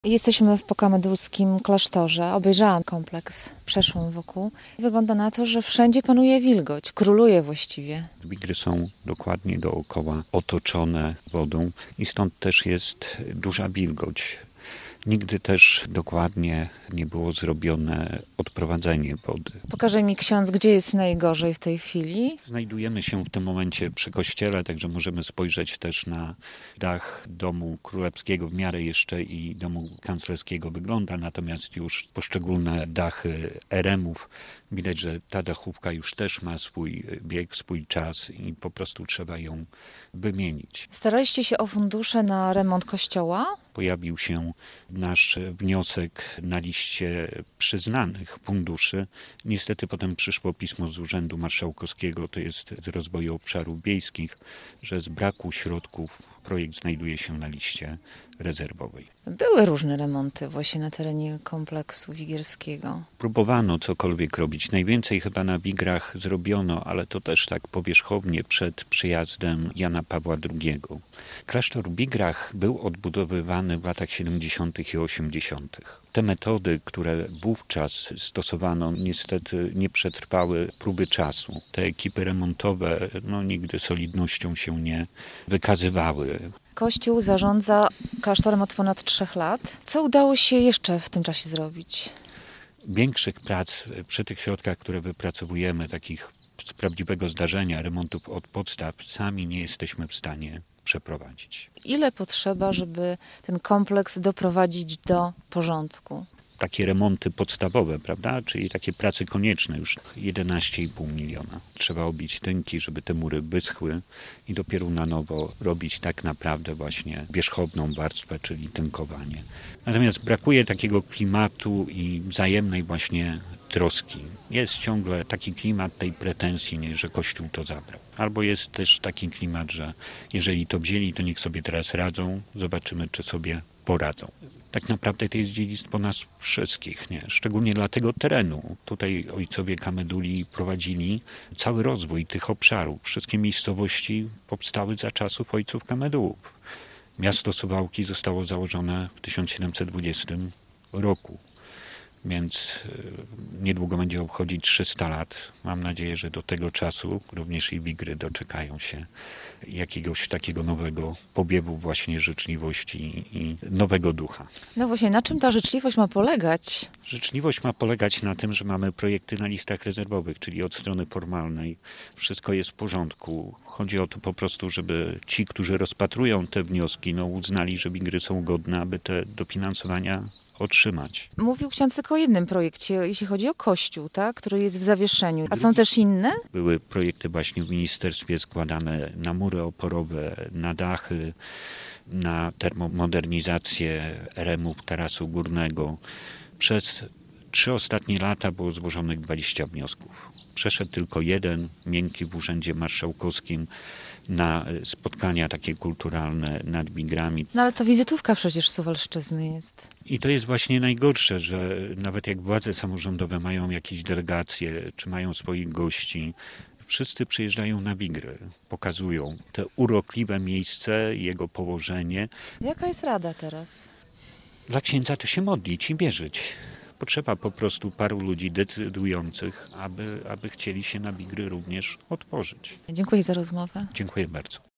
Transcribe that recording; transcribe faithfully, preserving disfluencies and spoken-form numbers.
Jesteśmy w Pokamedulskim klasztorze. Obejrzałam kompleks, przeszłam wokół. Wygląda na to, że wszędzie panuje wilgoć, króluje właściwie. Wigry są dokładnie dookoła otoczone wodą i stąd też jest duża wilgoć. Nigdy też dokładnie nie było zrobione odprowadzenie wody. Pokaże mi ksiądz, gdzie jest najgorzej w tej chwili. Znajdujemy się w tym momencie przy kościele, także możemy spojrzeć też na dach domu królewskiego. W miarę jeszcze i domu kanclerskiego wygląda, natomiast już poszczególne dachy eremów widać, że ta dachówka już też ma swój bieg, swój czas i po prostu trzeba ją wymienić. Staraliście się o fundusze na remont kościoła? Pojawił się nasz wniosek na liście przyznanych funduszy. Niestety potem przyszło pismo z Urzędu Marszałkowskiego, to jest z rozwoju obszarów wiejskich, że z braku środków projekt znajduje się na liście rezerwowej. Były różne remonty właśnie na terenie kompleksu wigierskiego. Próbowano cokolwiek robić. Najwięcej chyba na Wigrach zrobiono, ale to też tak powierzchownie przed przyjazdem Jana Pawła drugiego. Klasztor w Wigrach był odbudowywany w latach siedemdziesiątych i osiemdziesiątych. Te metody, które wówczas stosowano, niestety nie przetrwały próby czasu. Te ekipy remontowe no, nigdy solidnością się nie wykazywały. Kościół zarządza klasztorem od ponad trzech lat. Co udało się jeszcze w tym czasie zrobić? Większych prac przy tych środkach, które wypracowujemy, takich z prawdziwego zdarzenia, remontów od podstaw, sami nie jesteśmy w stanie przeprowadzić. Ile potrzeba, żeby ten kompleks doprowadzić do porządku? Takie remonty podstawowe, prawda? Czyli takie prace konieczne, już jedenaście i pół miliona. Trzeba obić tynki, żeby te mury wyschły i dopiero na nowo robić tak naprawdę właśnie wierzchowną warstwę, czyli tynkowanie. Natomiast brakuje takiego klimatu i wzajemnej właśnie troski. Jest ciągle taki klimat tej pretensji, nie, że Kościół to zabrał. Albo jest też taki klimat, że jeżeli to wzięli, to niech sobie teraz radzą, zobaczymy, czy sobie poradzą. Tak naprawdę to jest dziedzictwo nas wszystkich, nie? Szczególnie dla tego terenu. Tutaj ojcowie Kameduli prowadzili cały rozwój tych obszarów. Wszystkie miejscowości powstały za czasów ojców Kamedułów. Miasto Suwałki zostało założone w tysiąc siedemset dwudziestym roku. Więc niedługo będzie obchodzić trzysta lat. Mam nadzieję, że do tego czasu również i Wigry doczekają się jakiegoś takiego nowego powiewu właśnie życzliwości i nowego ducha. No właśnie, na czym ta życzliwość ma polegać? Życzliwość ma polegać na tym, że mamy projekty na listach rezerwowych, czyli od strony formalnej wszystko jest w porządku. Chodzi o to po prostu, żeby ci, którzy rozpatrują te wnioski, no uznali, że Wigry są godne, aby te dofinansowania otrzymać. Mówił ksiądz tylko o jednym projekcie, jeśli chodzi o Kościół, tak, który jest w zawieszeniu. A są też inne? Były projekty właśnie w ministerstwie składane na mury oporowe, na dachy, na termomodernizację eremów tarasu górnego. Przez trzy ostatnie lata było złożonych dwadzieścia wniosków. Przeszedł tylko jeden, miękki w Urzędzie Marszałkowskim, na spotkania takie kulturalne nad Wigrami. No ale to wizytówka przecież Suwalszczyzny jest. I to jest właśnie najgorsze, że nawet jak władze samorządowe mają jakieś delegacje, czy mają swoich gości, wszyscy przyjeżdżają na Wigry, pokazują te urokliwe miejsce, jego położenie. Jaka jest rada teraz? Dla księdza to się modlić i wierzyć. Potrzeba po prostu paru ludzi decydujących, aby, aby chcieli się na Wigry również otworzyć. Dziękuję za rozmowę. Dziękuję bardzo.